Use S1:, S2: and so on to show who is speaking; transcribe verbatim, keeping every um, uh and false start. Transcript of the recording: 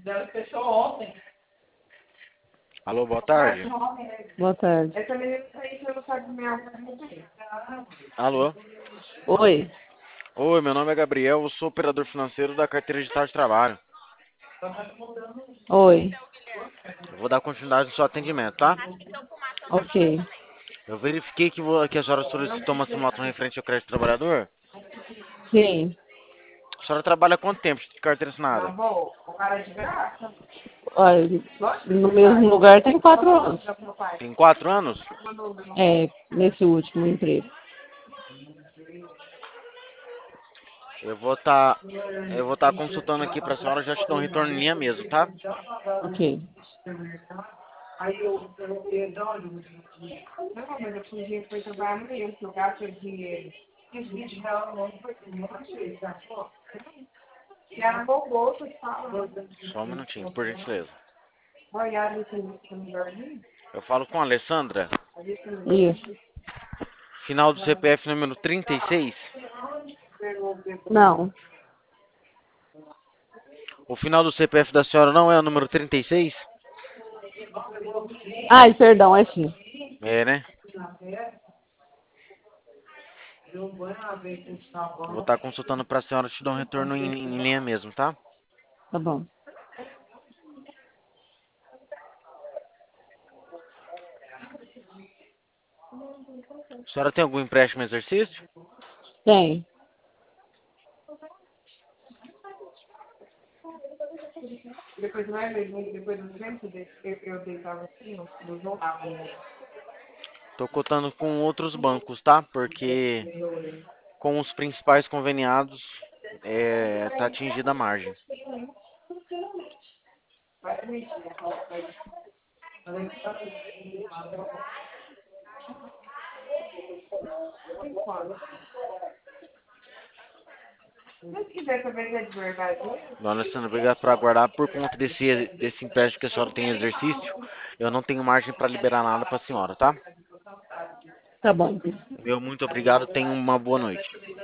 S1: Fechou ontem.
S2: Alô, boa tarde.
S3: Boa tarde.
S1: Essa menina aí você não sabe minha.
S2: Alô.
S3: Oi.
S2: Oi, meu nome é Gabriel, eu sou operador financeiro da carteira digital de trabalho.
S3: Oi.
S2: Eu vou dar continuidade no seu atendimento, tá?
S3: Ok.
S2: Eu verifiquei que, vo- que a senhora solicitou uma simulação referente ao crédito do trabalhador.
S3: Sim.
S2: A senhora trabalha há quanto tempo de carteira assinada?
S1: Bom, o cara é de graça.
S3: Olha, no mesmo lugar tem quatro anos.
S2: Tem quatro anos?
S3: É, nesse último emprego.
S2: Eu vou estar eu vou estar consultando aqui pra senhora, já te dou um retorno em linha mesmo, tá?
S3: Ok.
S1: Aí eu perguntei, Dório, não, mas eu fingi que foi trabalhar mesmo, que eu gasto dinheiro. Fiz vinte reais no ano, foi tudo, não achei, tá? E era bom gosto, fala.
S2: Só um minutinho, por gentileza.
S1: Olhar isso no lugarzinho.
S2: Eu falo com a Alessandra.
S3: Isso.
S2: Final do C P F número trinta e seis.
S3: Não.
S2: O final do C P F da senhora não é o número trinta e seis?
S3: Ai, perdão, é sim.
S2: É, né?
S1: Eu vou ver se está
S2: Eu vou
S1: bom.
S2: estar consultando pra senhora, te dar um retorno em, em linha mesmo, tá?
S3: Tá bom.
S2: A senhora tem algum empréstimo em exercício?
S3: Tem.
S1: Depois não é mesmo, depois do tempo desse que eu deitava assim, eu eu voltava.
S2: Tô cotando com outros bancos, tá? Porque com os principais conveniados é, tá atingida a margem.
S1: Vai permitir, vai. Se quiser saber que é de verdade,
S2: Dona Alessandra, obrigado por aguardar. Por conta desse, desse empréstimo que a senhora tem em exercício, eu não tenho margem para liberar nada para a senhora, tá?
S3: Tá bom.
S2: Meu muito obrigado, tenha uma boa noite.